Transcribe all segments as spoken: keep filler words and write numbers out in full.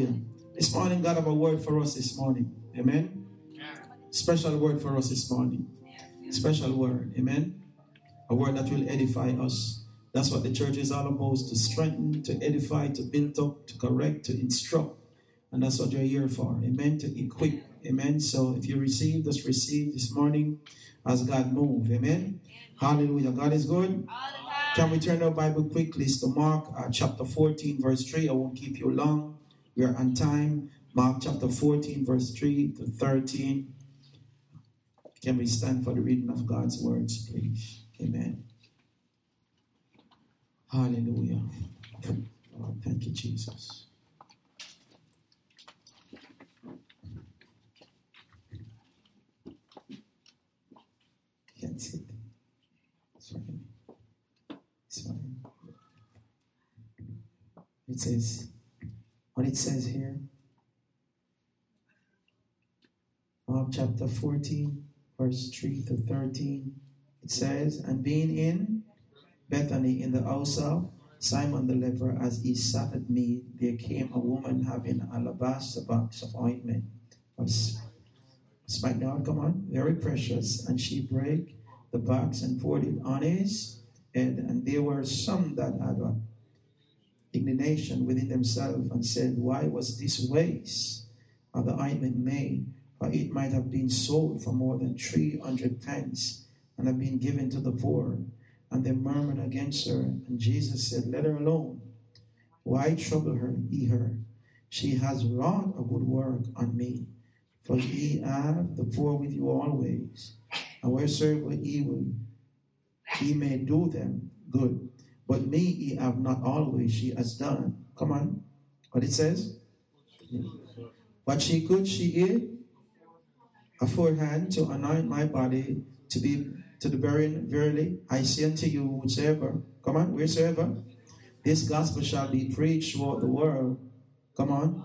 Hallelujah. This morning, God have a word for us this morning. Amen. Special word for us this morning. Special word. Amen. A word that will edify us. That's what the church is all about, to strengthen, to edify, to build up, to correct, to instruct. And that's what you're here for. Amen. To equip. Amen. So if you receive, just receive this morning as God moves. Amen. Hallelujah. God is good. Can we turn our Bible quickly to Mark uh, chapter fourteen, verse three? I won't keep you long. We are on time. Mark chapter fourteen, verse three to thirteen. Can we stand for the reading of God's words, please? Amen. Hallelujah. Oh, thank you, Jesus. Can't sit. It's fine. It's fine. It says, what it says here, Mark chapter fourteen, verse three to thirteen, it says, and being in Bethany in the house of Simon the leper, as he sat at meat, there came a woman having an alabaster box of ointment of spikenard, come on, very precious, and she brake the box and poured it on his head. And there were some that had a indignation within themselves and said, why was this waste of the ointment made? For it might have been sold for more than three hundred pence and have been given to the poor. And they murmured against her. And Jesus said, let her alone. Why trouble her, ye her? She has wrought a good work on me. For ye have the poor with you always, and wheresoever ye will, ye may do them good. But me ye have not always, she has done. Come on. What it says? What she could, she ate aforehand to anoint my body to be to the burying. Verily, I say unto you, whosoever, come on, wheresoever, this gospel shall be preached throughout the world. Come on.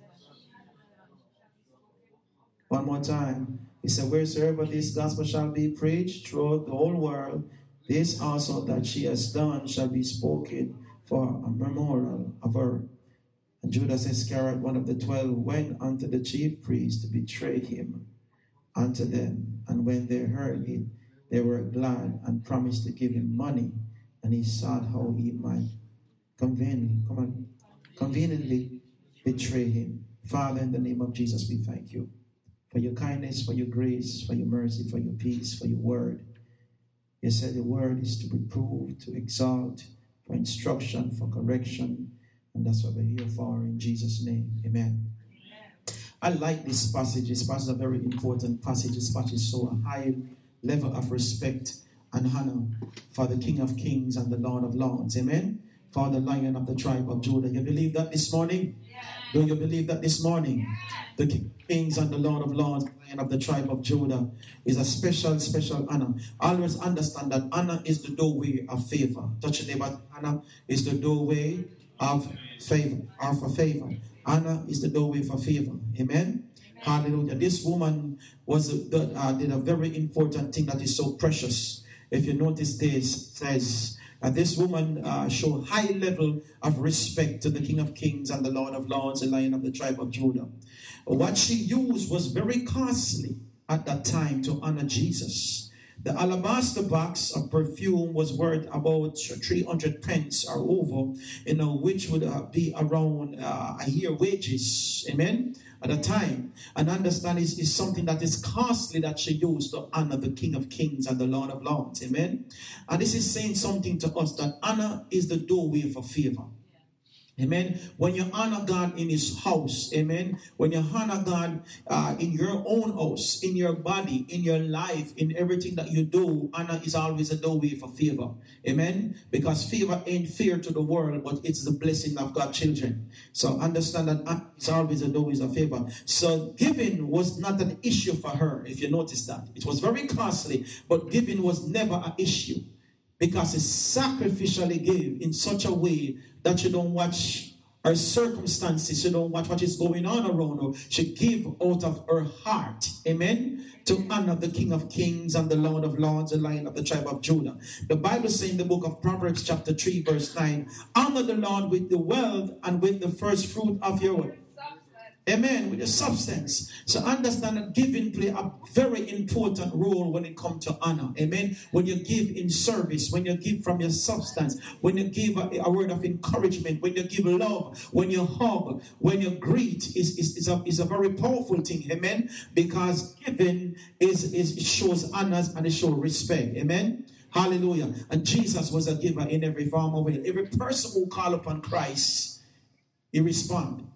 One more time. He said, wheresoever this gospel shall be preached throughout the whole world, this also that she has done shall be spoken for a memorial of her. And Judas Iscariot, one of the twelve, went unto the chief priests to betray him unto them. And when they heard it, they were glad and promised to give him money. And he sought how he might conveniently, come on, conveniently betray him. Father, in the name of Jesus, we thank you for your kindness, for your grace, for your mercy, for your peace, for your word. You said the word is to reprove, to exalt, for instruction, for correction. And that's what we're here for in Jesus' name. Amen. Amen. I like this passage. This passage is a very important passage. This passage is so a high level of respect and honor for the King of Kings and the Lord of Lords. Amen. For the Lion of the tribe of Judah. You believe that this morning? Yes. Do you believe that this morning? Yes. The King of Kings and the Lord of Lords, the Lion of the tribe of Judah, is a special, special honor. Always understand that honor is the doorway of favor. Touch your neighbor. Honor is the doorway of favor, or for favor. Honor is the doorway for favor. Amen. Hallelujah. This woman was uh, did a very important thing that is so precious. If you notice this, says uh, this woman uh, showed high level of respect to the King of Kings and the Lord of Lords, the Lion of the tribe of Judah. What she used was very costly at that time to honor Jesus. The alabaster box of perfume was worth about three hundred pence or over, you know, which would uh, be around uh, a year wages. Amen. At the time, and understand is, is something that is costly that she used to honor the King of Kings and the Lord of Lords. Amen. And this is saying something to us that honor is the doorway for favor. Amen. When you honor God in his house, amen. When you honor God uh, in your own house, in your body, in your life, in everything that you do, honor is always a doorway for favor. Amen. Because favor ain't fear to the world, but it's the blessing of God's children. So understand that honor is always a doorway of favor. So giving was not an issue for her, if you notice that. It was very costly, but giving was never an issue. Because he sacrificially gave in such a way that you don't watch her circumstances, you don't watch what is going on around her. She gave out of her heart, amen, to honor the King of Kings and the Lord of Lords, the Lion of the tribe of Judah. The Bible says in the book of Proverbs chapter three verse nine, honor the Lord with the wealth and with the first fruit of your Amen. With the substance. So understand that giving play a very important role when it comes to honor. Amen. When you give in service, when you give from your substance, when you give a, a word of encouragement, when you give love, when you hug, when you greet, is is, is, a, is a very powerful thing. Amen. Because giving is, is it shows honors and it shows respect. Amen. Hallelujah. And Jesus was a giver in every form of way. Every person who call upon Christ, he respond.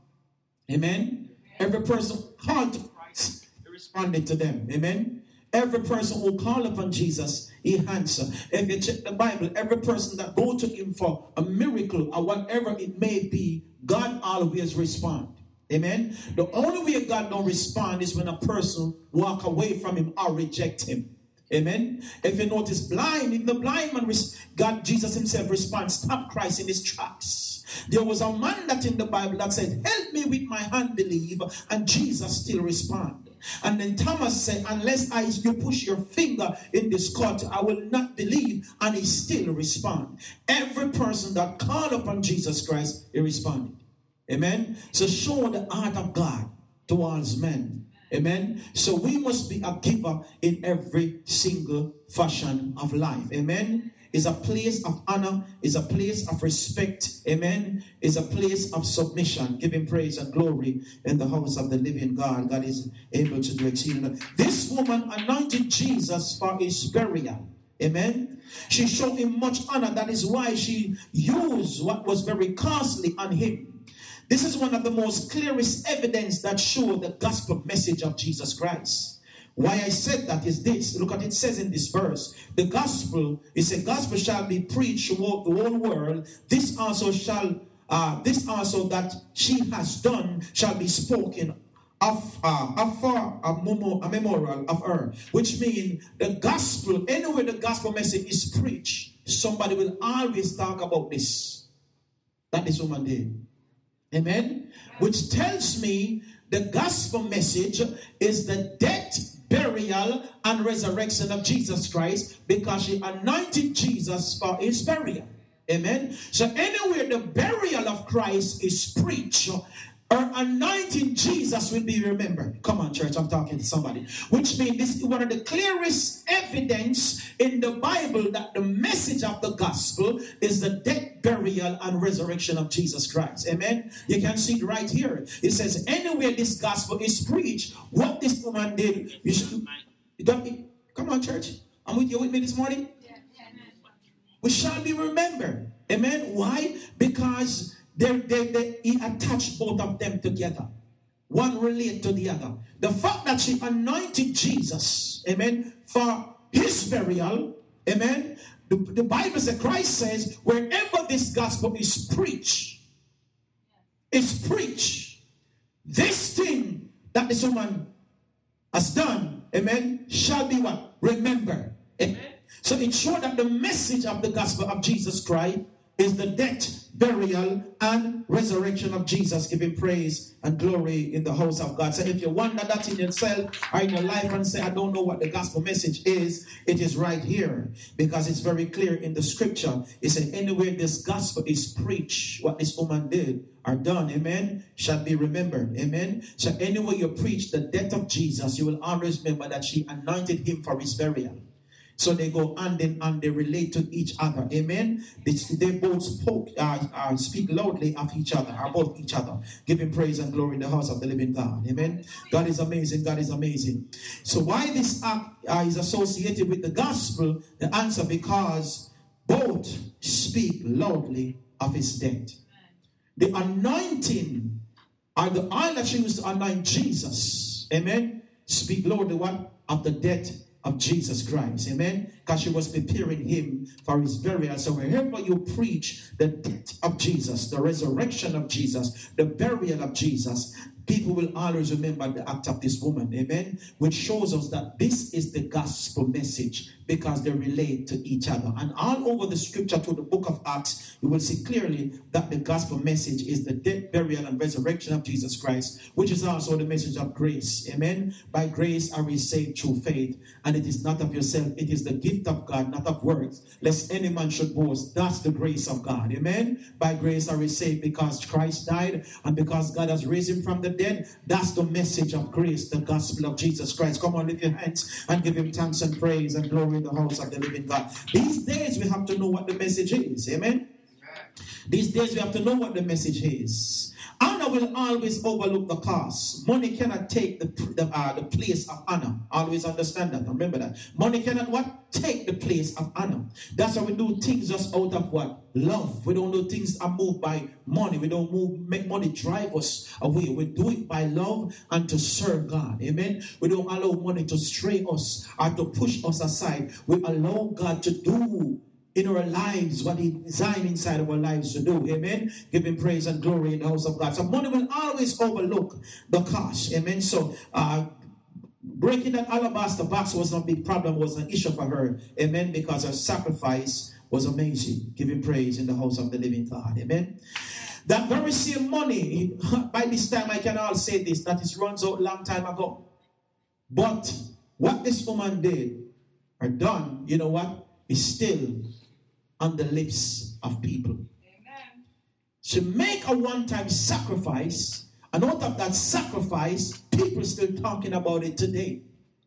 Amen. Every person who called to Christ, he responded to them. Amen. Every person who called upon Jesus, he answered. If you check the Bible, every person that go to him for a miracle or whatever it may be, God always respond. Amen. The only way God don't respond is when a person walk away from him or reject him. Amen. If you notice, blind, if the blind man, God, Jesus himself responds, stop Christ in his tracks. There was a man that in the Bible that said, help me with my unbelief, and Jesus still responded. And then Thomas said, unless I you push your finger in this cut, I will not believe, and he still responded. Every person that called upon Jesus Christ, he responded. Amen. So show the heart of God towards men. Amen. So we must be a giver in every single fashion of life. Amen. It's a place of honor. It's a place of respect. Amen. It's a place of submission. Giving praise and glory in the house of the living God. God is able to do exceedingly. This woman anointed Jesus for his burial. Amen. She showed him much honor. That is why she used what was very costly on him. This is one of the most clearest evidence that show the gospel message of Jesus Christ. Why I said that is this. Look at it says in this verse. The gospel is a gospel shall be preached throughout the whole world. This also shall, uh, this also that she has done shall be spoken of, uh, of for a, memo, a memorial of her. Which means the gospel, anywhere the gospel message is preached, somebody will always talk about this. That this woman did. Amen. Which tells me the gospel message is the death, burial, and resurrection of Jesus Christ, because she anointed Jesus for his burial. Amen. So anywhere the burial of Christ is preached, or anointing Jesus will be remembered. Come on, church, I'm talking to somebody. Which means this is one of the clearest evidence in the Bible that the message of the gospel is the death, burial, and resurrection of Jesus Christ. Amen. You can see it right here. It says, anywhere this gospel is preached, what this woman did, you should, you don't, come on, church. I'm with you with me this morning. We shall be remembered. Amen. Why? Because They, they, they, he attached both of them together. One relate to the other. The fact that she anointed Jesus, amen, for his burial, amen. The, the Bible says, Christ says, wherever this gospel is preached, is preached, this thing that this woman has done, amen, shall be what? Remembered. Amen. So it showed that the message of the gospel of Jesus Christ is the death, burial, and resurrection of Jesus. Giving praise and glory in the house of God. So if you wonder that in yourself or in your life and say, I don't know what the gospel message is, it is right here. Because it's very clear in the scripture. It said, anywhere this gospel is preached, what this woman did or done, amen, shall be remembered. Amen. So anywhere you preach the death of Jesus, you will always remember that she anointed him for his burial. So they go hand in hand, they relate to each other. Amen. They, they both spoke, uh, uh, speak loudly of each other, or both each other, giving praise and glory in the house of the living God. Amen. God is amazing. God is amazing. So why this act uh, is associated with the gospel? The answer, because both speak loudly of his death. The anointing, or the oil that she used to anoint Jesus, amen, speak loudly what? Of the death of Jesus Christ. Amen. Because she was preparing him for his burial. So wherever you preach the death of Jesus, the resurrection of Jesus, the burial of Jesus, people will always remember the act of this woman. Amen. Which shows us that this is the gospel message, because they relate to each other. And all over the scripture to the book of Acts, you will see clearly that the gospel message is the death, burial, and resurrection of Jesus Christ, which is also the message of grace. Amen. By grace are we saved through faith, and it is not of yourself, it is the gift of God, not of works, lest any man should boast. That's the grace of God. Amen. By grace are we saved because Christ died, and because God has raised him from the dead. That's the message of grace, the gospel of Jesus Christ. Come on, lift your hands and give him thanks and praise and glory in the house of the living God. These days we have to know what the message is. Amen? These days we have to know what the message is. Honor will always overlook the cost. Money cannot take the, the, uh, the place of honor. Always understand that. Remember that. Money cannot what? Take the place of honor. That's why we do things just out of what? Love. We don't do things are moved by money. We don't move, make money drive us away. We do it by love and to serve God. Amen. We don't allow money to stray us or to push us aside. We allow God to do in our lives what he designed inside of our lives to do. Amen. Give him praise and glory in the house of God. So money will always overlook the cost. Amen. So uh breaking that alabaster box was not a big problem, was an issue for her. Amen. Because her sacrifice was amazing. Give him praise in the house of the living God. Amen. That very same money, by this time I can all say this, that it runs out a long time ago. But what this woman did or done, you know what, is still on the lips of people. Amen. She make a one-time sacrifice, and out of that sacrifice, people still talking about it today.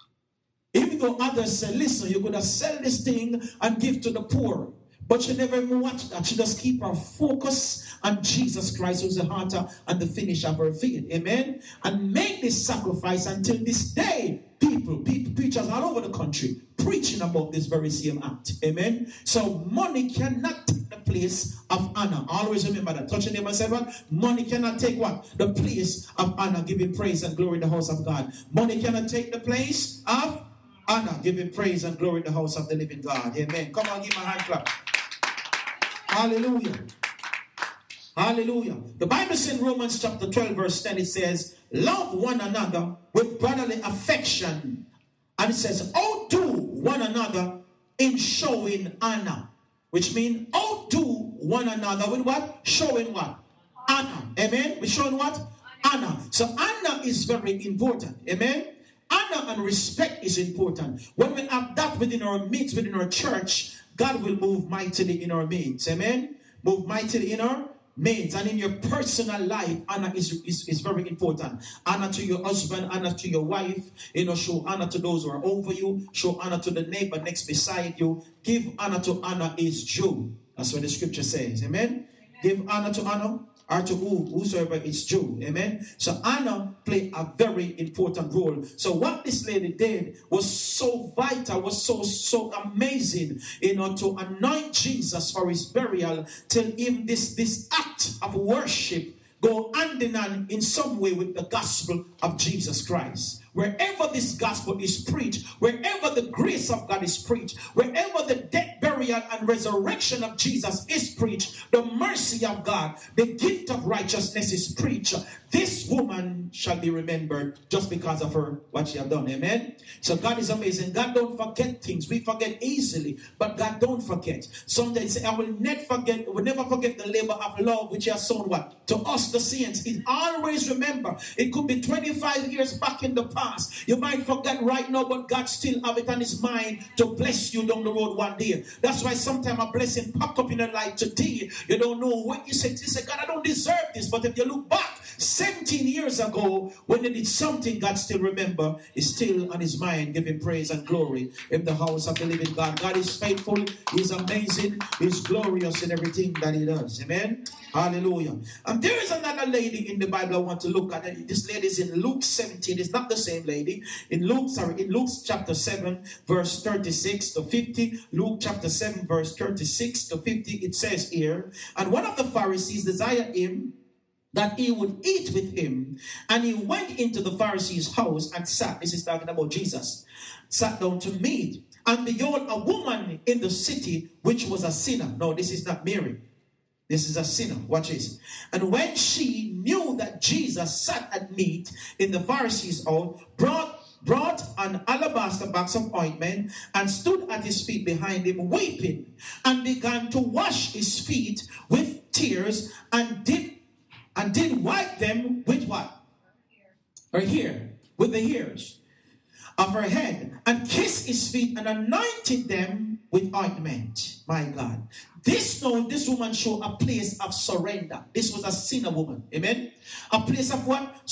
Even though others say, listen, you're going to sell this thing and give to the poor. But she never even watched that. She just keep her focus on Jesus Christ, who's the heart and the finish of her faith. Amen? And make this sacrifice until this day. People, people, preachers all over the country preaching about this very same act. Amen? So money cannot take the place of honor. Always remember that. Touch your neighbor and say what? Money cannot take what? The place of honor. Give him praise and glory in the house of God. Money cannot take the place of honor. Give him praise and glory in the house of the living God. Amen. Come on, give him a hand clap. Hallelujah. Hallelujah. The Bible says in Romans chapter twelve verse ten, it says, love one another with brotherly affection. And it says, outdo one another in showing honor. Which means outdo one another with what? Showing what? Honor. Amen. We're showing what? Honor. So honor is very important. Amen. Honor and respect is important. When we have that within our midst, within our church, God will move mightily in our midst. Amen. Move mightily in our midst. And in your personal life, honor is, is, is very important. Honor to your husband, honor to your wife. You know, show honor to those who are over you. Show honor to the neighbor next beside you. Give honor to honor is due. That's what the scripture says. Amen. Amen. Give honor to honor. Or to who, whosoever is due. Amen. So honor played a very important role. So what this lady did was so vital, was so so amazing, you know, to anoint Jesus for his burial, till even this this act of worship go hand in hand in some way with the gospel of Jesus Christ. Wherever this gospel is preached, wherever the grace of God is preached, wherever the death, burial, and resurrection of Jesus is preached, the mercy of God, the gift of righteousness is preached, this woman shall be remembered just because of her, what she have done. Amen? So God is amazing. God don't forget things. We forget easily, but God don't forget. Sometimes say, I will never forget, will never forget the labor of love which he has sown what? To us, the saints. It always remember. It could be twenty-five years back in the past. You might forget right now, but God still have it on his mind to bless you down the road one day. That's why sometimes a blessing popped up in your life today. You don't know what you say. You say, God, I don't deserve this. But if you look back seventeen years ago, when they did something, God still remember. It's still on his mind. Give him praise and glory in the house of the living God. God is faithful. He's amazing. He's glorious in everything that he does. Amen. Hallelujah. And there is another lady in the Bible I want to look at. This lady is in Luke seventeen. It's not the same lady. In Luke, sorry, in Luke chapter seven, verse thirty-six to fifty. Luke chapter seven, verse thirty-six to fifty. It says here, and one of the Pharisees desired him that he would eat with him. And he went into the Pharisee's house and sat. This is talking about Jesus. Sat down to meat. And behold, a woman in the city, which was a sinner. No, this is not Mary. This is a sinner. Watch this. And when she knew that Jesus sat at meat in the Pharisee's house, brought brought an alabaster box of ointment and stood at his feet behind him, weeping, and began to wash his feet with tears, and did and did wipe them with what? Her hair, with the hairs of her head, and kissed his feet and anointed them with ointment. My God. This no, this woman showed a place of surrender. This was a sinner woman. Amen. A place of what?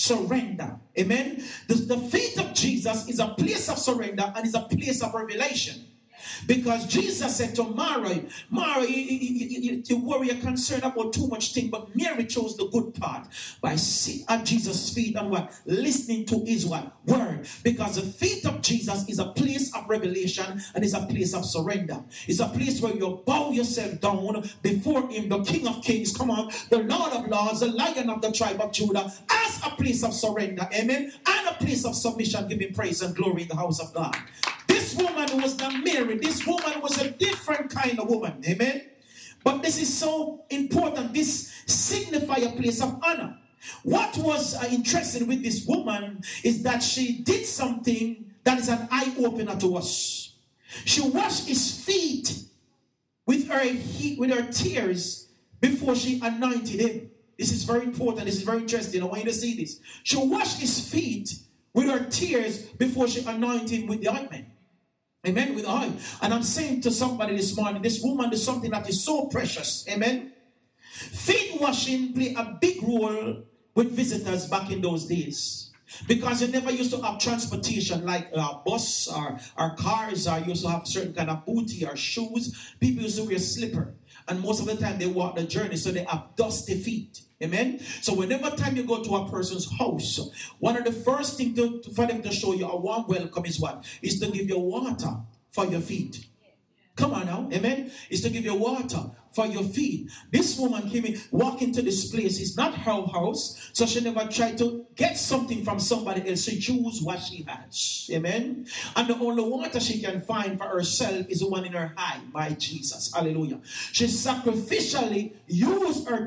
surrender. Amen. The, the feet of Jesus is a place of surrender and is a place of revelation. Because Jesus said to Mary, Mary, you, you, you, you worry, you're concerned about too much thing, but Mary chose the good part by sitting at Jesus' feet and what? Listening to his what? Word. Because the feet of Jesus is a place of revelation and is a place of surrender. It's a place where you bow yourself down before him, the King of Kings, come on, the Lord of Lords, the Lion of the tribe of Judah, as a place of surrender, amen, and a place of submission, giving praise and glory in the house of God. This woman was not Mary. This woman was a different kind of woman. Amen. But this is so important. This signifies a place of honor. What was uh, interesting with this woman is that she did something that is an eye-opener to us. She washed his feet with her, with her tears before she anointed him. This is very important. This is very interesting. I want you to see this. She washed his feet with her tears before she anointed him with the ointment. Amen. With oil. And I'm saying to somebody this morning, this woman is something that is so precious. Amen. Feet washing played a big role with visitors back in those days. Because you never used to have transportation like a bus or, or cars, or you used to have certain kind of booty or shoes. People used to wear slipper. And most of the time they walk the journey, so they have dusty feet. Amen. So whenever time you go to a person's house, one of the first things to, for them to show you a warm welcome is what? Is to give you water for your feet. Come on now. Amen. Is to give you water for your feet. This woman came in, walk into this place. It's not her house, so she never tried to get something from somebody else. She chose what she has. Amen. And the only water she can find for herself is the one in her eye. My Jesus. Hallelujah. She sacrificially used her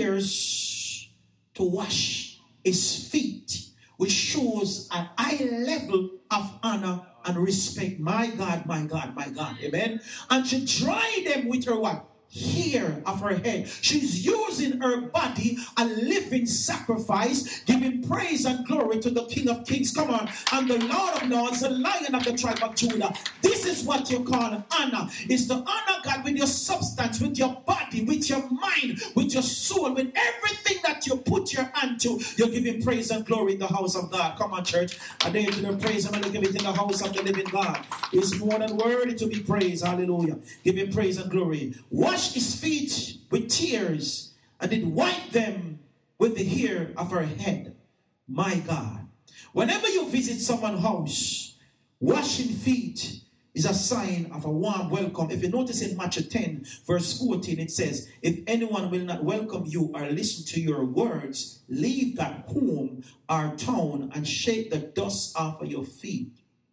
tears to wash his feet, which shows an high level of honor and respect. My God, my God, my God. Amen. And she dried them with her what? Hair of her head. She's using her body, a living sacrifice, giving praise and glory to the King of Kings. Come on. And the Lord of Lords, the Lion of the tribe of Judah. This is what you call honor. It's to honor God with your substance, with your body, with your mind, with your soul, with everything that you put your hand to. You're giving praise and glory in the house of God. Come on, church. I dare you to praise Him and give it in the house of the living God. It's more than worthy to be praised. Hallelujah. Give Him praise and glory. Wash his feet with tears and did wipe them with the hair of her head. My God. Whenever you visit someone's house, washing feet is a sign of a warm welcome. If you notice in Matthew ten, verse fourteen, it says, if anyone will not welcome you or listen to your words, leave that home or town and shake the dust off of your feet.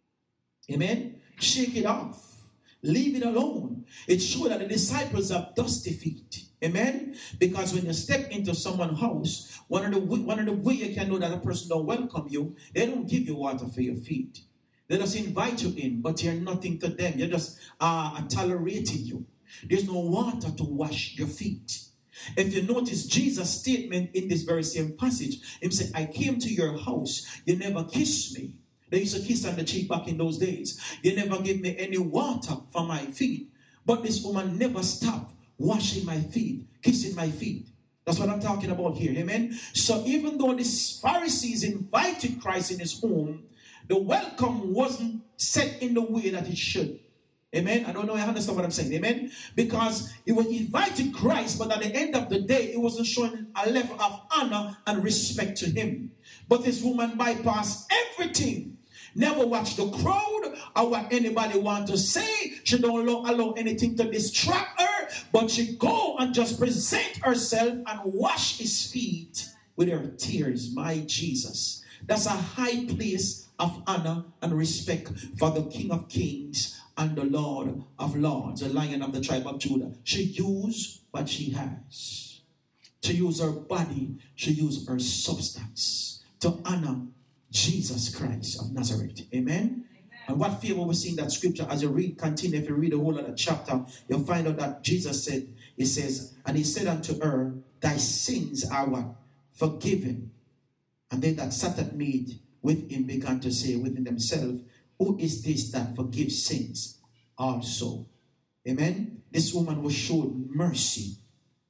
Amen? Shake it off. Leave it alone. It showed that the disciples have dusty feet. Amen? Because when you step into someone's house, one of the one of the way you can know that a person don't welcome you, they don't give you water for your feet. They just invite you in, but you're nothing to them. You're just uh, tolerating you. There's no water to wash your feet. If you notice Jesus' statement in this very same passage, He said, I came to your house, you never kissed me. They used to kiss on the cheek back in those days. You never gave me any water for my feet. But this woman never stopped washing my feet, kissing my feet. That's what I'm talking about here. Amen. So even though the Pharisees invited Christ in his home, the welcome wasn't set in the way that it should. Amen. I don't know if you understand what I'm saying. Amen. Because he was invited Christ, but at the end of the day, it wasn't showing a level of honor and respect to him. But this woman bypassed everything. Never watch the crowd or what anybody want to say. She don't allow, allow anything to distract her, but she go and just present herself and wash his feet with her tears. My Jesus. That's a high place of honor and respect for the King of Kings and the Lord of Lords, the Lion of the tribe of Judah. She used what she has. To use her body, she used her substance to honor Jesus Christ of Nazareth. Amen? Amen. And what favor we see in that scripture as you read, continue, if you read the whole of the chapter, you'll find out that Jesus said, He says, and He said unto her, thy sins are what? Forgiven. And they that sat at meat with Him began to say within themselves, who is this that forgives sins also? Amen? This woman was showed mercy.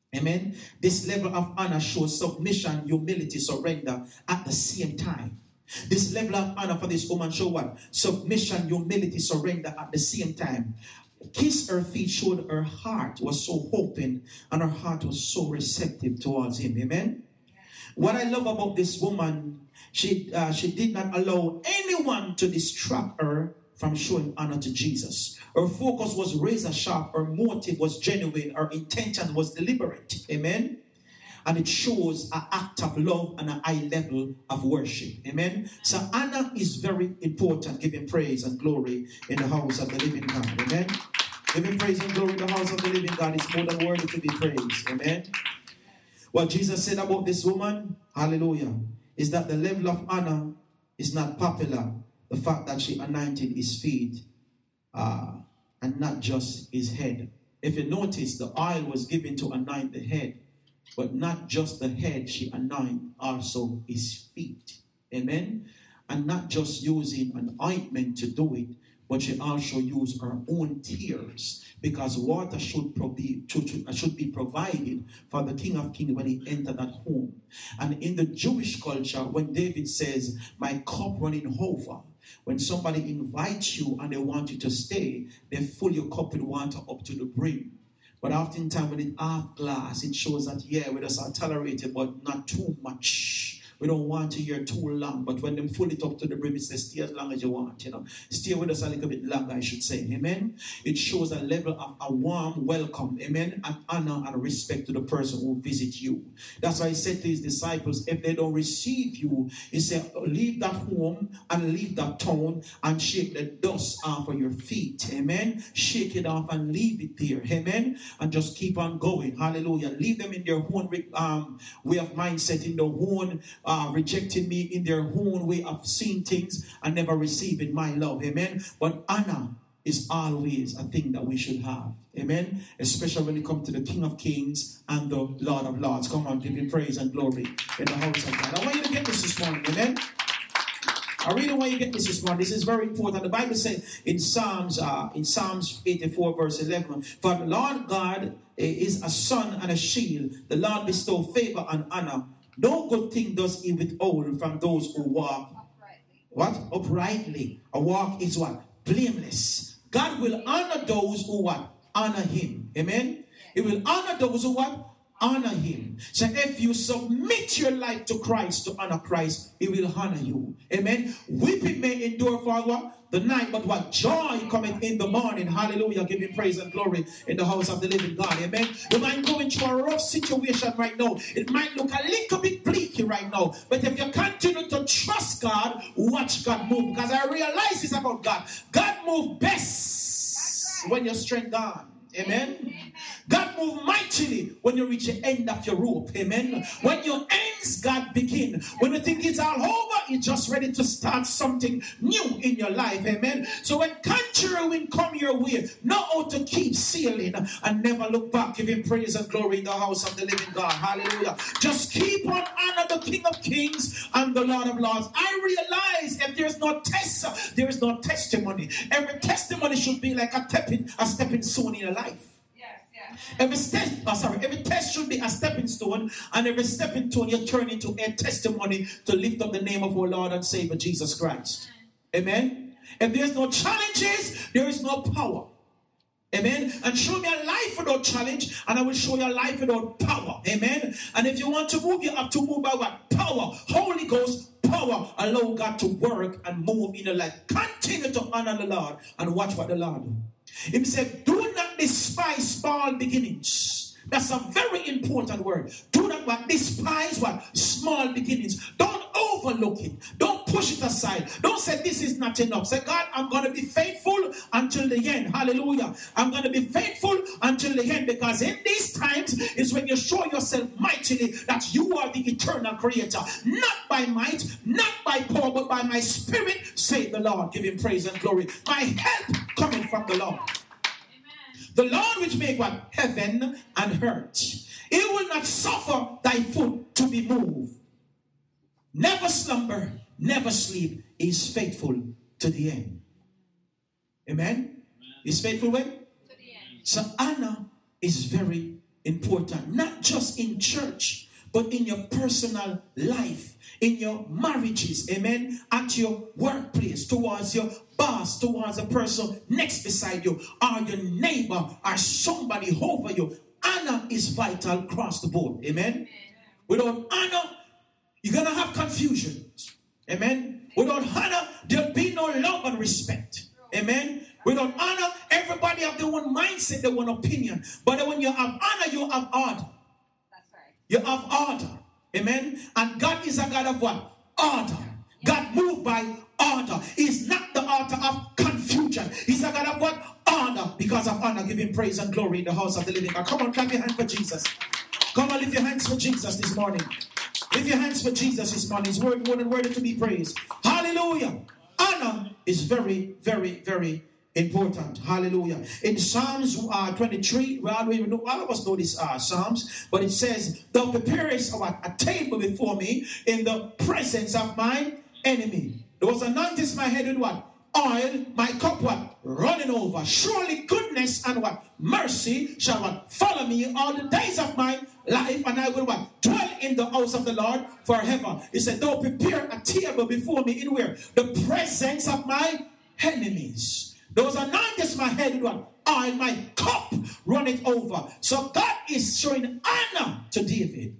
Amen. This level of honor shows submission, humility, surrender at the same time. This level of honor for this woman show what? Submission, humility, surrender at the same time. Kiss her feet showed her heart was so open and her heart was so receptive towards him. Amen. What I love about this woman, she uh, she did not allow anyone to distract her from showing honor to Jesus. Her focus was razor sharp. Her motive was genuine. Her intention was deliberate. Amen. And it shows an act of love and a high level of worship. Amen. So honor is very important. Giving praise and glory in the house of the living God. Amen. Giving praise and glory in the house of the living God is more than worthy to be praised. Amen. What Jesus said about this woman, hallelujah, is that the level of honor is not popular. The fact that she anointed his feet uh, and not just his head. If you notice, the oil was given to anoint the head. But not just the head, she anointed also his feet. Amen. And not just using an ointment to do it, but she also used her own tears, because water should, pro- be, should, should be provided for the King of Kings when he entered that home. And in the Jewish culture, when David says, my cup running over, when somebody invites you and they want you to stay, they fill your cup with water up to the brim. But oftentimes when it's half glass, it shows that, yeah, we just are tolerated, but not too much. We don't want to hear too long, but when they fill it up to the brim, it says, stay as long as you want, you know. Stay with us a little bit longer, I should say, amen. It shows a level of a warm welcome, amen, and honor and respect to the person who visits you. That's why he said to his disciples, if they don't receive you, he said, leave that home and leave that town and shake the dust off of your feet, amen. Shake it off and leave it there, amen, and just keep on going, hallelujah. Leave them in their own um, way of mindset, in their own Uh, rejecting me, in their own way of seeing things and never receiving my love. Amen. But honor is always a thing that we should have. Amen. Especially when it comes to the King of Kings and the Lord of Lords. Come on, give him praise and glory in the house of God. I want you to get this this morning. Amen. I really want you to get this this morning. This is very important. The Bible says in Psalms, uh, in Psalms eighty-four, verse eleven, for the Lord God is a sun and a shield. The Lord bestow favor and honor. No good thing does he withhold from those who walk uprightly. What? Uprightly. A walk is what? Blameless. God will honor those who what? Honor him. Amen? He will honor those who what? Honor him. So if you submit your life to Christ, to honor Christ, he will honor you. Amen? Weeping may endure for what? The night, but what? Joy cometh in the morning. Hallelujah. Give him praise and glory in the house of the living God. Amen? You might go into a rough situation right now. It might look a little bit bleaky right now. But if you continue to trust God, watch God move. Because I realize it's about God. God moves best when your strength gone. Amen. Amen. God move mightily when you reach the end of your rope. Amen. When your ends, God begin. When you think it's all over, you're just ready to start something new in your life. Amen. So when contrary wind come your way, know how to keep sailing and never look back. Give him praise and glory in the house of the living God. Hallelujah. Just keep on honor the King of Kings and the Lord of Lords. I realize if there's no test, there is no testimony. Every testimony should be like a stepping, a stepping stone in your life. Yes, yes. Every step, oh, sorry, every test should be a stepping stone, and every stepping stone you turn into a testimony to lift up the name of our Lord and Savior Jesus Christ. Amen. If there's no challenges, there is no power. Amen. And show me a life without challenge, and I will show you a life without power. Amen. And if you want to move, you have to move by what? Power. Holy Ghost power. Allow God to work and move in your life. Continue to honor the Lord and watch what the Lord do. He said, do not despise small beginnings. That's a very important word. Do not what? Despise what? Small beginnings. Don't overlook it. Don't push it aside. Don't say this is not enough. Say, God, I'm going to be faithful until the end. Hallelujah. I'm going to be faithful until the end, because in these times is when you show yourself mightily that you are the eternal creator. Not by might, not by power, but by my spirit, say the Lord. Give him praise and glory. My help coming from the Lord. The Lord which made what? Heaven and earth. He will not suffer thy foot to be moved. Never slumber, never sleep. He is faithful to the end. Amen? Amen. He's faithful when? To the end. So honor is very important. Not just in church, but in your personal life, in your marriages, amen, at your workplace, towards your boss, towards a person next beside you, or your neighbor, or somebody over you. Honor is vital across the board, amen. Without honor, you're going to have confusion, amen. Without honor, there'll be no love and respect, amen. Without honor, everybody have their own mindset, their own opinion. But when you have honor, you have order. You have order. Amen. And God is a God of what? Order. God moved by order. He's not the author of confusion. He's a God of what? Order. Because of honor, give him praise and glory in the house of the living God. Come on, clap your hands for Jesus. Come on, lift your hands for Jesus this morning. Lift your hands for Jesus this morning. He's more than worthy to be praised. Hallelujah. Honor is very, very, very important. Hallelujah. In Psalms uh, twenty-three, we already know, all of us know this uh, Psalms, but it says, thou preparest a, a table before me in the presence of my enemy. There was anointed my head with what? Oil, my cup what? Running over. Surely goodness and what? Mercy shall what? Follow me all the days of my life, and I will what? Dwell in the house of the Lord forever. He said, thou prepare a table before me in where? The presence of my enemies. Those anointings my head with what? Oil, my cup runneth over. So God is showing honor to David.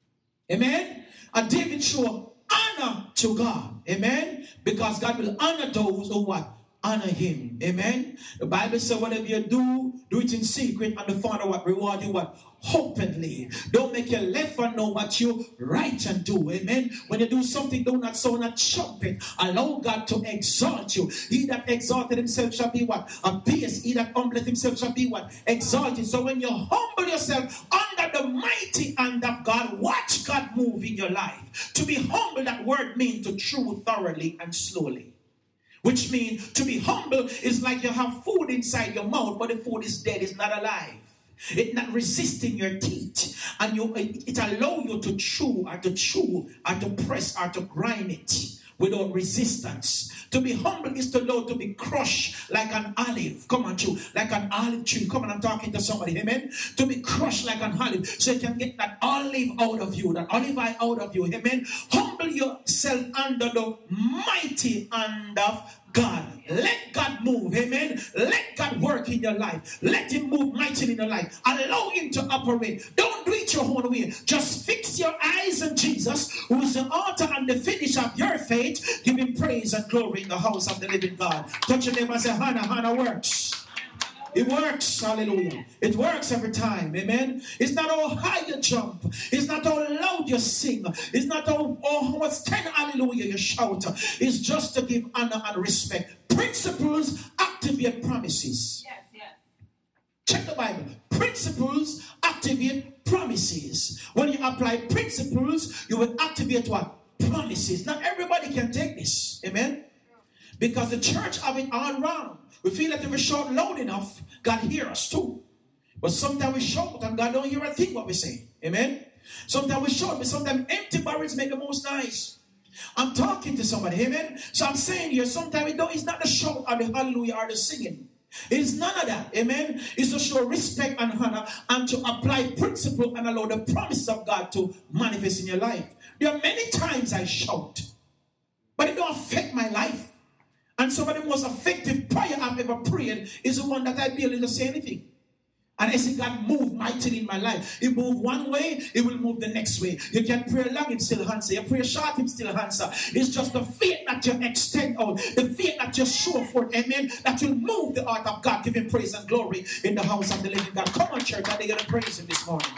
Amen. And David showed honor to God. Amen. Because God will honor those who what? Honor him. Amen. The Bible says whatever you do, do it in secret, and the Father what? Reward you what? Openly. Don't make your left hand know what you right and do. Amen. When you do something, do not so not trumpet. Allow God to exalt you. He that exalted himself shall be what? Abased. He that humbled himself shall be what? Exalted. So when you humble yourself under the mighty hand of God, watch God move in your life. To be humble, that word means to chew thoroughly and slowly. Which means to be humble is like you have food inside your mouth, but the food is dead, it's not alive. It's not resisting your teeth. And you, it, it allows you to chew or to chew or to press or to grind it without resistance. To be humble is to allow to be crushed like an olive. Come on, chew. Like an olive tree. Come on, I'm talking to somebody. Amen. To be crushed like an olive. So you can get that olive out of you. That olive eye out of you. Amen. Humble yourself under the mighty hand of God. Let God move. Amen. Let God work in your life. Let him move mightily in your life. Allow him to operate. Don't do it your own way. Just fix your eyes on Jesus, who is the author and the finisher of your faith. Give him praise and glory in the house of the living God. Touch your neighbor and say, Hannah, Hannah works. It works, hallelujah. It works every time, amen. It's not how high you jump. It's not how loud you sing. It's not how, how much ten hallelujah you shout. It's just to give honor and respect. Principles activate promises. Yes, yes. Check the Bible. Principles activate promises. When you apply principles, you will activate what? Promises. Not everybody can take this, amen. Because the church have it all wrong. We feel that if we shout loud enough, God hear us too. But sometimes we shout and God don't hear a thing what we say. Amen? Sometimes we shout, but sometimes empty barrels make the most noise. I'm talking to somebody. Amen? So I'm saying here, sometimes it don't, it's not the shout or the hallelujah or the singing. It's none of that. Amen? It's to show respect and honor and to apply principle and allow the promise of God to manifest in your life. There are many times I shout, but it don't affect my life. And some of the most effective prayer I've ever prayed is the one that I barely don't say anything. And I see God move mightily in my life. He move one way, he will move the next way. You can pray long, him still answer. You pray short, him still answer. It's just the faith that you extend out, the faith that you show forth, amen, that will move the heart of God. Give him praise and glory in the house of the living God. Come on, church, and they're going to praise him this morning.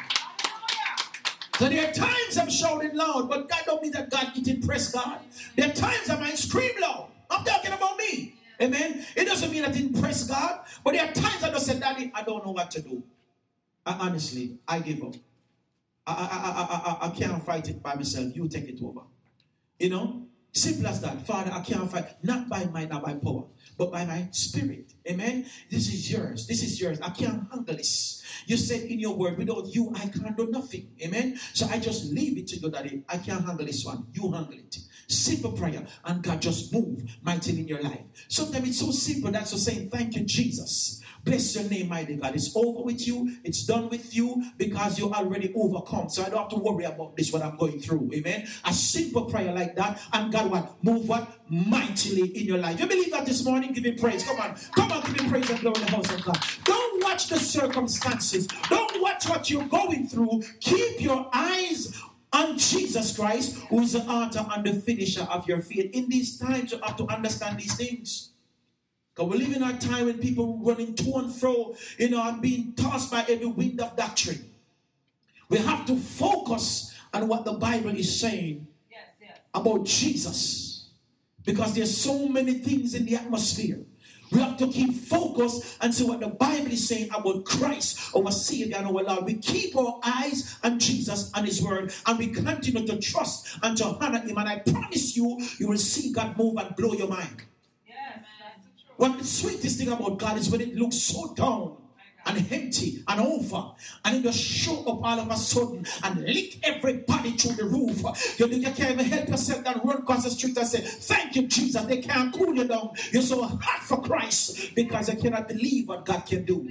So there are times I'm shouting loud, but God don't mean that God didn't impress God. There are times I might scream loud. I'm talking about me. Amen. It doesn't mean I didn't impress God, but there are times I just said, Daddy, I don't know what to do. I, honestly, I give up. I, I, I, I, I, I can't fight it by myself. You take it over. You know? Simple as that. Father, I can't fight, not by might, not by power, but by my spirit. Amen. This is yours. This is yours. I can't handle this. You said in your word, without you, I can't do nothing. Amen. So I just leave it to you, Daddy. I can't handle this one. You handle it. Simple prayer, and God just move mightily in your life. Sometimes it's so simple. That's just saying, thank you, Jesus. Bless your name, mighty God. It's over with you. It's done with you because you already overcome. So I don't have to worry about this, what I'm going through. Amen. A simple prayer like that, and God will move what? Mightily in your life. You believe that this morning? Give him praise. Come on. Come on, give him praise and glory in the house of God. Don't watch the circumstances. Don't watch what you're going through. Keep your eyes on Jesus Christ, who is the author and the finisher of your faith. In these times, you have to understand these things. Because we live in a time when people running to and fro, you know, and being tossed by every wind of doctrine. We have to focus on what the Bible is saying yes, yes. about Jesus. Because there's so many things in the atmosphere. We have to keep focused and see what the Bible is saying about Christ, our Savior and our Lord. We keep our eyes on Jesus and His Word, and we continue to trust and to honor Him. And I promise you, you will see God move and blow your mind. Yes, what the sweetest thing about God is when it looks so down and empty and over, and it just show up all of a sudden and lick everybody through the roof. You, you can't even help yourself and run across the street and say, thank you, Jesus. They can't cool you down. You're so hot for Christ because you cannot believe what God can do.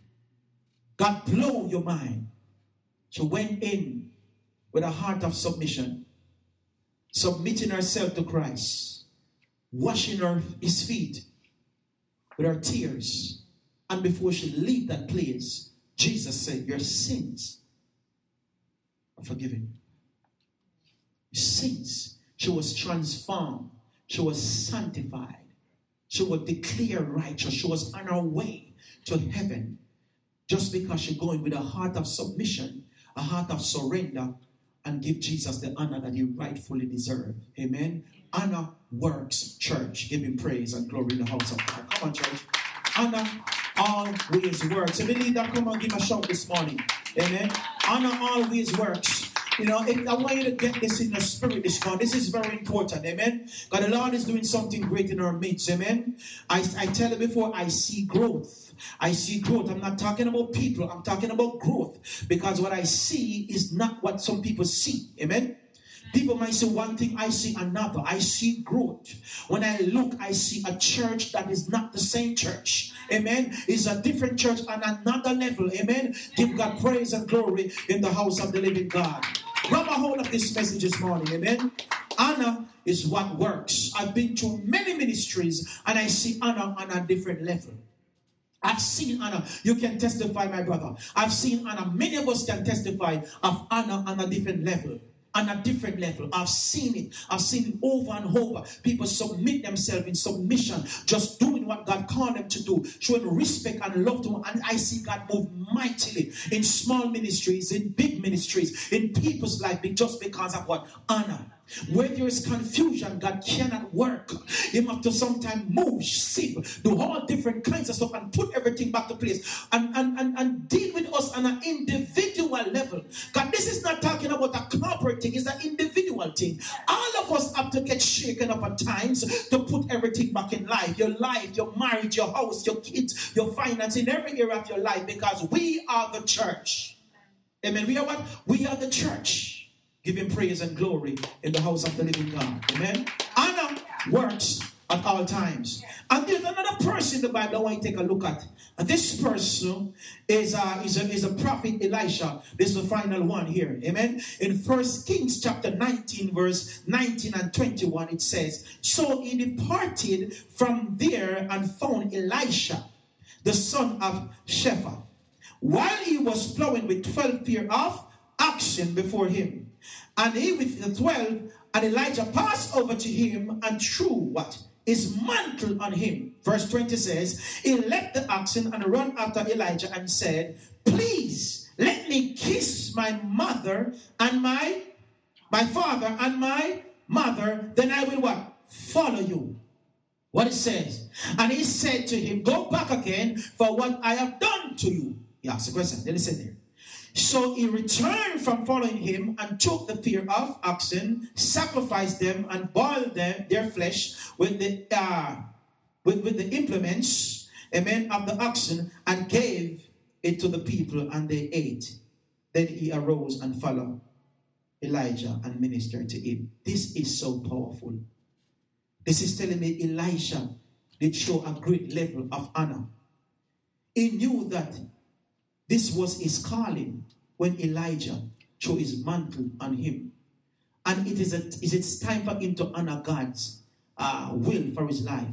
God blow your mind. She went in with a heart of submission, submitting herself to Christ, washing her his feet with her tears. And before she leave that place, Jesus said, your sins are forgiven. Your sins. She was transformed. She was sanctified. She was declared righteous. She was on her way to heaven. Just because she's going with a heart of submission, a heart of surrender, and give Jesus the honor that he rightfully deserves. Amen. Honor works, church. Give him praise and glory in the house of God. Come on, church. Honor always works. If you believe that, come on, give a shout this morning. Amen. Honor always works. You know, if, I want you to get this in your spirit this morning. This is very important. Amen. God, the Lord is doing something great in our midst. Amen. I, I tell you before, I see growth. I see growth. I'm not talking about people. I'm talking about growth. Because what I see is not what some people see. Amen. People might say one thing, I see another. I see growth. When I look, I see a church that is not the same church. Amen. It's a different church on another level. Amen. Give God praise and glory in the house of the living God. Grab a hold of this message this morning. Amen. Honor is what works. I've been to many ministries and I see honor on a different level. I've seen honor. You can testify, my brother. I've seen honor. Many of us can testify of honor on a different level. On a different level. I've seen it. I've seen it over and over. People submit themselves in submission, just doing what God called them to do, showing respect and love to Him. And I see God move mightily in small ministries, in big ministries, in people's life, just because of what? Honor. Where there is confusion, God cannot work. You have to sometimes move, sieve, do all different kinds of stuff and put everything back to place and, and, and, and deal with us on an individual level. God, this is not talking about a corporate thing, it's an individual thing. All of us have to get shaken up at times to put everything back in life. Your life, your marriage, your house, your kids, your finance, in every area of your life, because we are the church. Amen. We are what? We are the church. Give him praise and glory in the house of the living God. Amen. Honor works at all times. And there's another person in the Bible I want you to take a look at. And this person is a, is a, is a prophet Elisha. This is the final one here. Amen. In First Kings chapter nineteen, verse nineteen and twenty-one, it says, so he departed from there and found Elisha, the son of Shaphat, while he was plowing with twelve pair of oxen before him. And he with the twelve, and Elijah passed over to him and threw what? His mantle on him. Verse twenty says, he left the oxen and ran after Elijah and said, please let me kiss my mother and my, my father and my mother, then I will what? Follow you. What it says. And he said to him, go back again for what I have done to you. He asked the question. Then he said there. So he returned from following him and took the pair of oxen, sacrificed them, and boiled them, their flesh with the uh, with, with the implements, amen, of the oxen, and gave it to the people, and they ate. Then he arose and followed Elijah and ministered to him. This is so powerful. This is telling me Elisha did show a great level of honor. He knew that this was his calling when Elijah threw his mantle on him. And it is, a, it is time for him to honor God's uh, will for his life.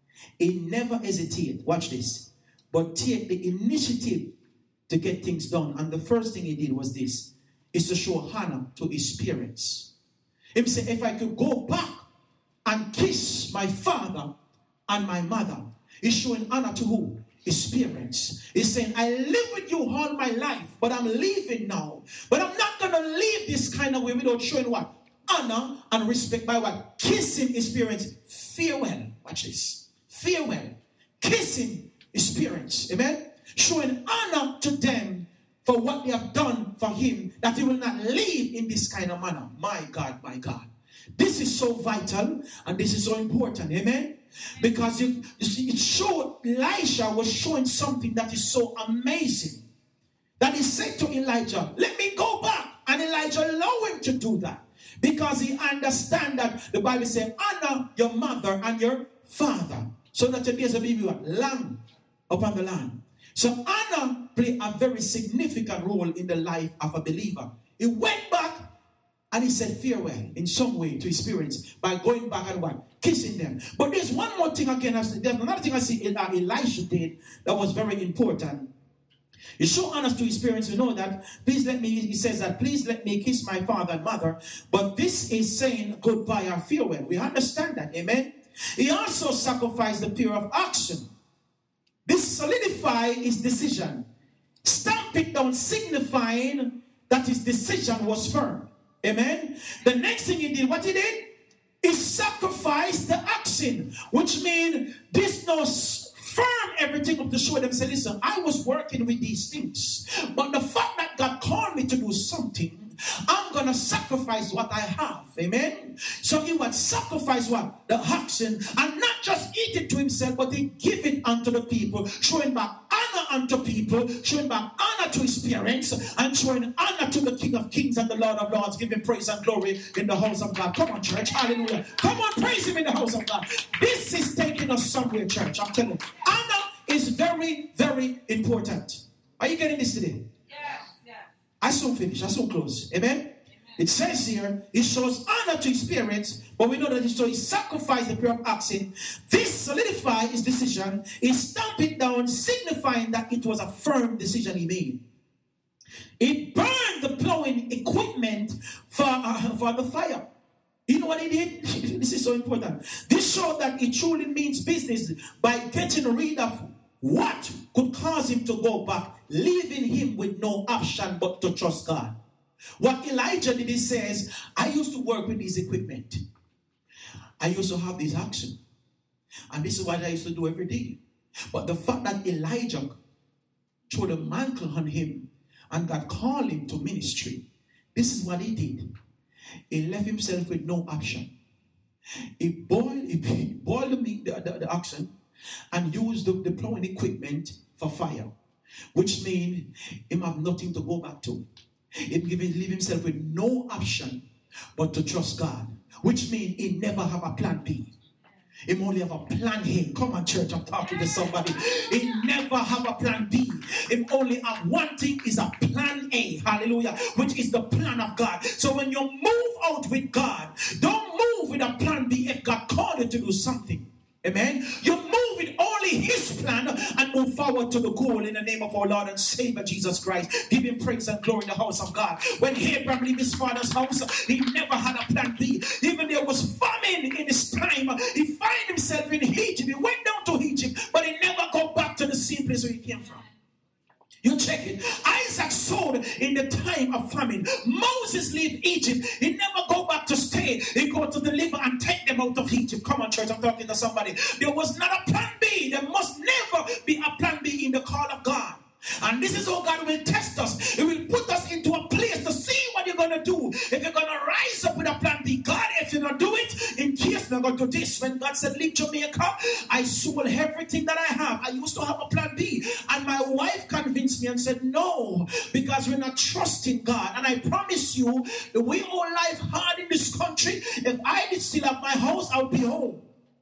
He never hesitated, watch this, but take the initiative to get things done. And the first thing he did was this, is to show honor to his parents. He said, if I could go back and kiss my father and my mother, he's showing honor to who? His parents. He's saying, I live with you all my life, but I'm leaving now. But I'm not going to leave this kind of way without showing what? Honor and respect by what? Kissing his parents. Farewell. Watch this. Farewell. Kissing his parents. Amen? Showing honor to them for what they have done for him, that he will not leave in this kind of manner. My God, my God. This is so vital and this is so important. Amen? Because you, you see, it showed Elisha was showing something that is so amazing. That he said to Elijah, let me go back. And Elijah allowed him to do that. Because he understands that the Bible says, honor your mother and your father, so that your days will be long upon the land. So honor played a very significant role in the life of a believer. He went back and he said farewell in some way to his parents by going back and what? Kissing them. But there's one more thing again. There's another thing I see that Elisha did that was very important. He showed honor to his parents. You know that. Please let me, he says that, please let me kiss my father and mother. But this is saying goodbye or farewell. We understand that. Amen. He also sacrificed the pair of oxen. This solidified his decision. Stamp it down, signifying that his decision was firm. Amen. The next thing he did, what he did? He sacrificed the oxen, which means this no firm everything up to show them, say, listen, I was working with these things, but the fact that God called me to do something, I'm going to sacrifice what I have. Amen. So he would sacrifice what? The oxen, and not just eat it to himself, but he give it unto the people, showing back honor unto people, showing back honor to his parents, and showing honor to the King of Kings and the Lord of Lords, giving praise and glory in the house of God. Come on, church. Hallelujah. Come on, praise him in the house of God. This is taking us somewhere, church. I'm telling you. Honor is very, very important. Are you getting this today? I soon finish. I soon close. Amen? Amen? It says here, it shows honor to his parents, but we know that so he sacrificed the pair of oxen. This solidified his decision. He stamped it down, signifying that it was a firm decision he made. He burned the plowing equipment for, uh, for the fire. You know what he did? This is so important. This showed that it truly means business by getting rid of what could cause him to go back, leaving him with no option but to trust God. What Elijah did, he says, I used to work with this equipment. I used to have these oxen. And this is what I used to do every day. But the fact that Elijah threw the mantle on him and God called him to ministry, this is what he did. He left himself with no option. He boiled, he boiled the, meat, the, the, the oxen, and use the, the plowing equipment for fire, which means him have nothing to go back to. He leave himself with no option but to trust God, which means he never have a plan B. He only have a plan A. Come on, church, I'm talking to somebody. He never have a plan B. He only have one thing, is a plan A. Hallelujah. Which is the plan of God. So when you move out with God, don't move with a plan B if God called you to do something. Amen. You move with only his plan and move forward to the goal in the name of our Lord and Savior Jesus Christ. Give him praise and glory in the house of God. When Abraham left his father's house, he never had a plan B. Even there was famine in his time, he found himself in Egypt. He went down to Egypt, but he never got back to the same place where he came from. You check it. Isaac sowed in the time of famine. Moses left Egypt. He never go back to stay. He go to deliver and take them out of Egypt. Come on, church, I'm talking to somebody. There was not a plan B. There must never be a plan B in the call of God. And this is how God will test us. He will put me going to do this. When God said leave Jamaica, I sold everything that I have. I used to have a plan B. And my wife convinced me and said, no, because we're not trusting God. And I promise you, the way our life hard in this country, if I did still have my house, I would be home.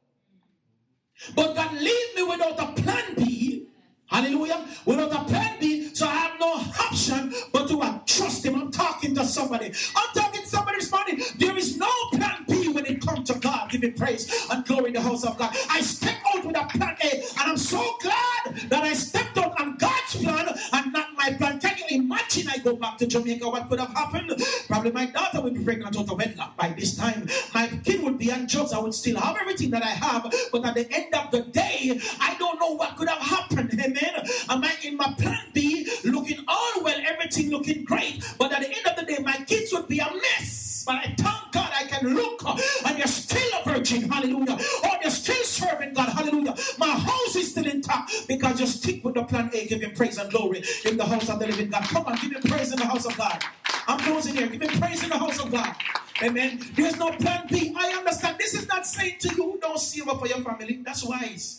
But God leave me without a plan B. Hallelujah. Without a plan B, so I have no option but to uh, trust him. I'm talking to somebody. I'm talking to somebody this morning. There is no plan B when it comes to God. Give him praise and glory in the house of God. I stepped out with a plan A, and I'm so glad that I stepped out on God's plan and not my plan. Can you imagine I go back to Jamaica? What could have happened? Probably my daughter would be pregnant out of wedlock by this time. My kid would be on drugs. I would still have everything that I have. But at the end of the day, I don't know what could have happened. Amen. Am I in my plan B, looking all well, everything looking great, but at the end of the day, my kids would be a mess. But I thank God I can look, and you're still a virgin, hallelujah. Or you're still serving God, hallelujah. My house is still intact because you stick with the plan A. Give him praise and glory in the house of the living God. Come on, give him praise in the house of God. I'm closing here. Give him praise in the house of God. Amen. There's no plan B. I understand. This is not saying to you, don't save up for your family. That's wise.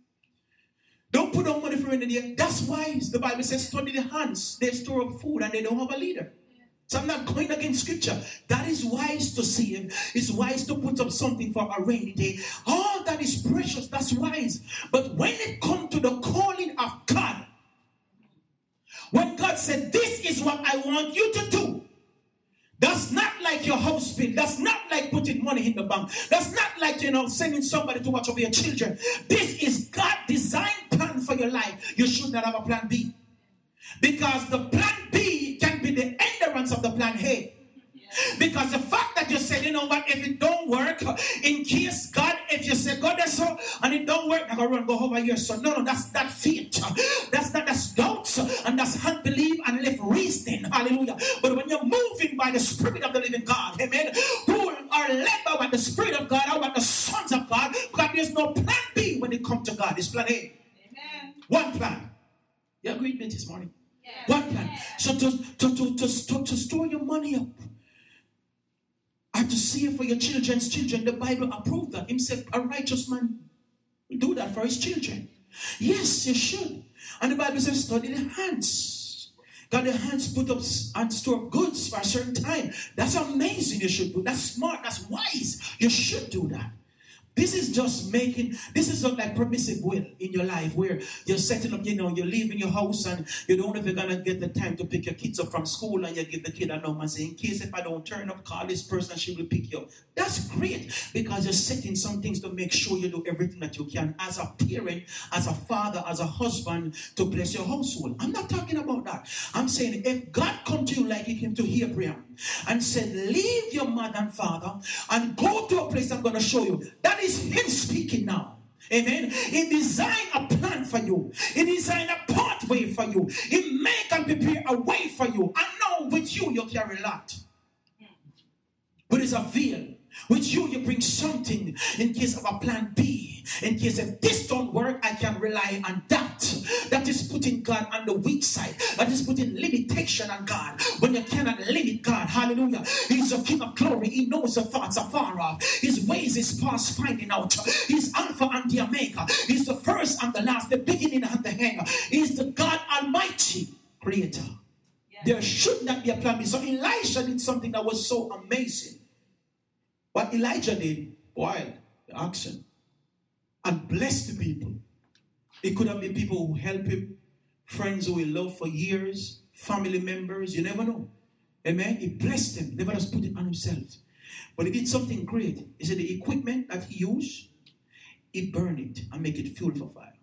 Don't put on money for any day. That's wise. The Bible says, study the hands. They store up food and they don't have a leader. So I'm not going against scripture. That is wise to save. It's wise to put up something for a rainy day. All that is precious. That's wise. But when it comes to the calling of God, when God said, this is what I want you to do, that's not like your house bill. That's not like putting money in the bank. That's not like, you know, sending somebody to watch over your children. This is God's design plan for your life. You should not have a plan B. Because the plan B can be the endurance of the plan A. Because the fact that you said, you know what, if it don't work, in case God, if you say, God, that's so, and it don't work, I'm going to run, go over here. So, no, no, that's that faith. That's not, that's doubt, and that's unbelief and left reasoning. Hallelujah. But when you're moving by the Spirit of the living God, amen, who are led by the Spirit of God, or by the sons of God, because there's no plan B when it comes to God. It's plan A. Amen. One plan. You agree with me this morning? Yes. One plan. So to, to, to, to, to, to store your money up, and to save for your children's children, the Bible approved that. Him said, a righteous man will do that for his children. Yes, you should. And the Bible says, study the hands. God, the hands put up and store goods for a certain time. That's amazing. You should do. That's smart. That's wise. You should do that. This is just making, this is not like permissive will in your life where you're setting up, you know, you're leaving your house and you don't know if you're going to get the time to pick your kids up from school, and you give the kid a number and say, in case if I don't turn up, call this person, she will pick you up. That's great because you're setting some things to make sure you do everything that you can as a parent, as a father, as a husband to bless your household. I'm not talking about that. I'm saying if God come to you like he came to Abraham and said, leave your mother and father and go to a place I'm going to show you. That is him speaking now. Amen. He designed a plan for you. He designed a pathway for you. He make and prepare a way for you. I know with you, you carry a lot. But it's a veil. With you, you bring something in case of a plan B. In case if this don't work, I can rely on that. That is putting God on the weak side. That is putting limitation on God. When you cannot limit God, hallelujah. He's a King of glory. He knows the thoughts are far off. His ways is past finding out. He's Alpha and the Omega. He's the first and the last, the beginning and the end. He's the God Almighty Creator. Yes. There should not be a plan B. So Elisha did something that was so amazing. What Elijah did, wild, the oxen, and blessed the people. It could have been people who help him, friends who he loved for years, family members, you never know. Amen? He blessed them, never just put it on himself. But he did something great. He said the equipment that he used, he burned it and make it fuel for fire.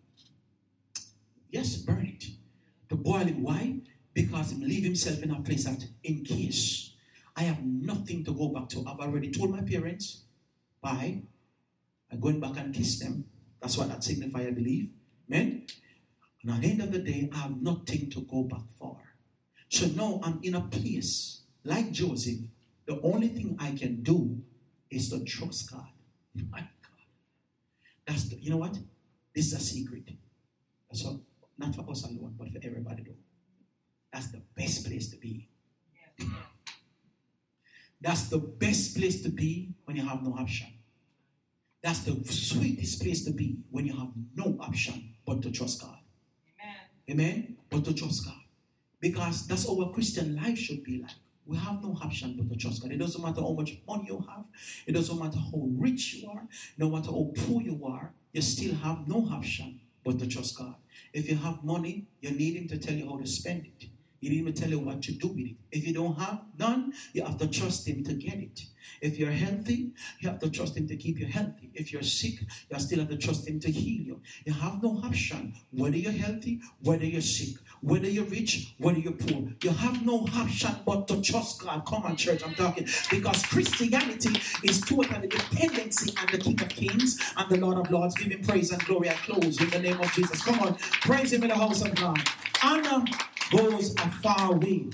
Yes, burn it. To boil it. Why? Because he leave himself in a place that in case I have nothing to go back to. I've already told my parents, bye. I'm going back and kiss them. That's what that signifies, I believe. Amen? And at the end of the day, I have nothing to go back for. So now I'm in a place, like Joseph, the only thing I can do is to trust God. My God. That's the, you know what? This is a secret. That's all. Not for us alone, but for everybody though. That's the best place to be. Yeah. That's the best place to be when you have no option. That's the sweetest place to be when you have no option but to trust God. Amen. Amen? But to trust God. Because that's how our Christian life should be like. We have no option but to trust God. It doesn't matter how much money you have. It doesn't matter how rich you are. No matter how poor you are. You still have no option but to trust God. If you have money, you need Him to tell you how to spend it. You need Him to tell you what to do with it. If you don't have none, you have to trust Him to get it. If you're healthy, you have to trust Him to keep you healthy. If you're sick, you still have to trust Him to heal you. You have no option. Whether you're healthy, whether you're sick, whether you're rich, whether you're poor. You have no option but to trust God. Come on, church, I'm talking. Because Christianity is totally dependency on the King of Kings and the Lord of Lords. Give Him praise and glory. I close in the name of Jesus. Come on, praise Him in the house of God. Honor goes a far way.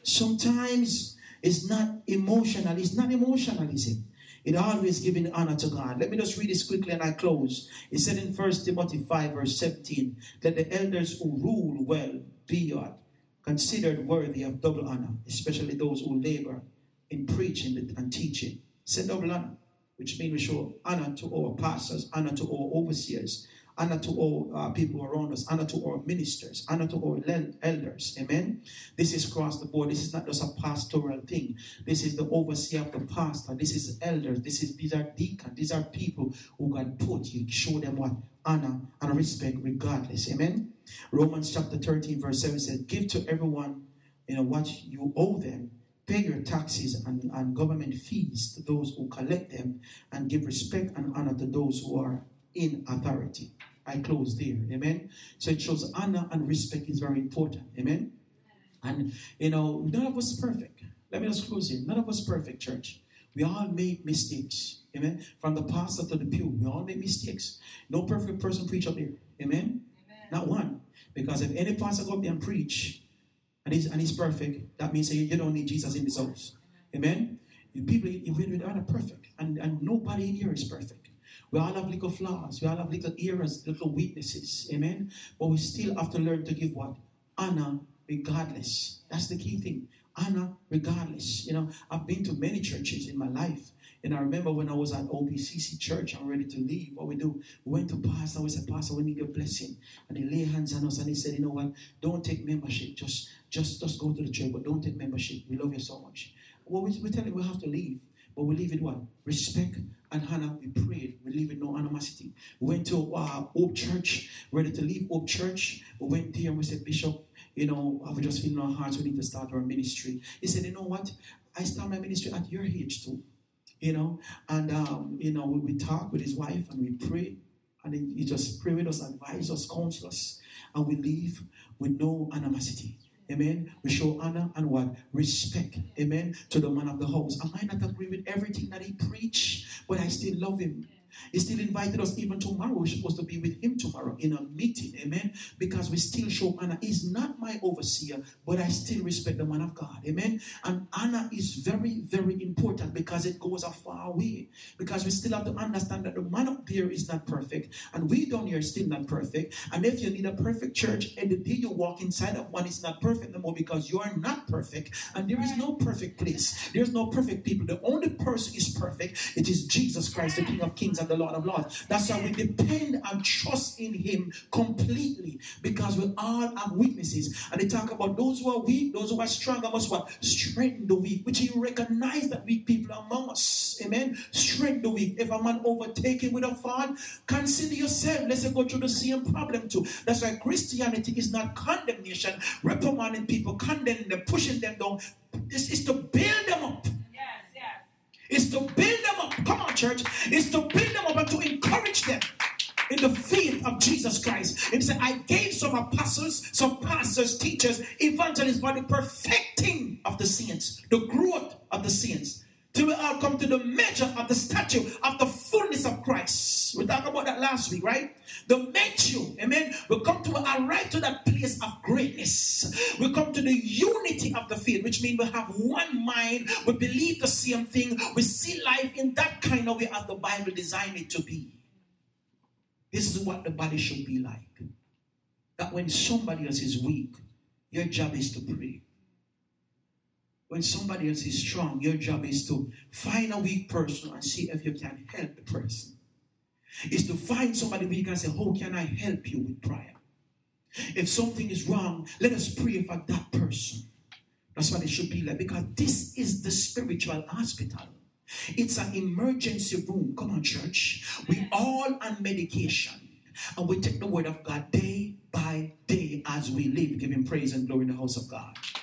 Sometimes it's not emotional. It's not emotionalism. It always giving honor to God. Let me just read this quickly and I close. It said in First Timothy five verse seventeen, let the elders who rule well be considered worthy of double honor, especially those who labor in preaching and teaching. It said double honor, which means we show honor to our pastors, honor to our overseers, honor to all uh, people around us, honor to our ministers, honor to our elders. Amen. This is across the board. This is not just a pastoral thing. This is the overseer of the pastor. This is elders. This is these are deacons. These are people who God put you. Show them what? Honor and respect regardless. Amen. Romans chapter thirteen verse seven says, give to everyone, you know, what you owe them. Pay your taxes and, and government fees to those who collect them, and give respect and honor to those who are in authority. I close there. Amen. So it shows honor and respect is very important. Amen. And you know, none of us perfect. Let me just close here. None of us perfect, church. We all make mistakes. Amen. From the pastor to the pew, we all make mistakes. No perfect person preach up here. Amen. Amen. Not one. Because if any pastor go up there and preach and he's and he's perfect, that means you don't need Jesus in this house. Amen. You people, you are not perfect, and, and nobody in here is perfect. We all have little flaws. We all have little errors, little weaknesses. Amen. But we still have to learn to give what? Honor regardless. That's the key thing. Honor regardless. You know, I've been to many churches in my life. And I remember when I was at O P C C church, I'm ready to leave. What we do, we went to pastor. We said, Pastor, we need your blessing. And he lay hands on us and he said, you know what? Don't take membership. Just, just, just go to the church, but don't take membership. We love you so much. Well, we, we tell him we have to leave. But we leave with what? Respect and honor. We prayed. We leave with no animosity. We went to uh, Hope Church, ready to leave Hope Church. We went there and we said, Bishop, you know, we just feel in our hearts we need to start our ministry. He said, you know what? I start my ministry at your age too. You know, and, um, you know, we, we talk with his wife and we pray. And he, he just pray with us, advise us, counsel us. And we leave with no animosity. Amen. We show honor and what? Respect. Amen. To the man of the house. I might not agree with everything that he preached, but I still love him. He still invited us even tomorrow. We're supposed to be with him tomorrow in a meeting. Amen. Because we still show honor. He's not my overseer, but I still respect the man of God. Amen. And honor is very, very important because it goes a far way. Because we still have to understand that the man up there is not perfect. And we down here are still not perfect. And if you need a perfect church, and the day you walk inside of one is not perfect no more because you are not perfect. And there is no perfect place. There's no perfect people. The only person is perfect. It is Jesus Christ, the King of Kings and the Lord of Lords. That's why we depend and trust in him completely, because we all have weaknesses. And they talk about those who are weak, those who are strong, must what? Strengthen the weak, which you recognize that weak people are among us. Amen. Strengthen the weak. If a man overtaken with a fall, consider yourself. Let's go through the same problem too. That's why Christianity is not condemnation, reprimanding people, condemning them, pushing them down. This is to build them up. It's to build them up. Come on, church. It's to build them up and to encourage them in the faith of Jesus Christ. And he said, I gave some apostles, some pastors, teachers, evangelists for the perfecting of the saints, the growth of the saints, till we all come to the measure of the stature of the fullness of Christ. We talked about that last week, right? The measure, amen. We come to arrive to that place of greatness. We come to the unity of the faith, which means we have one mind. We believe the same thing. We see life in that kind of way as the Bible designed it to be. This is what the body should be like. That when somebody else is weak, your job is to pray. When somebody else is strong, your job is to find a weak person and see if you can help the person. is to find somebody where you can say, how can I help you with prayer? If something is wrong, let us pray for that person. That's what it should be like, because this is the spiritual hospital. It's an emergency room. Come on, church. We all on medication, and we take the word of God day by day as we live, giving praise and glory in the house of God.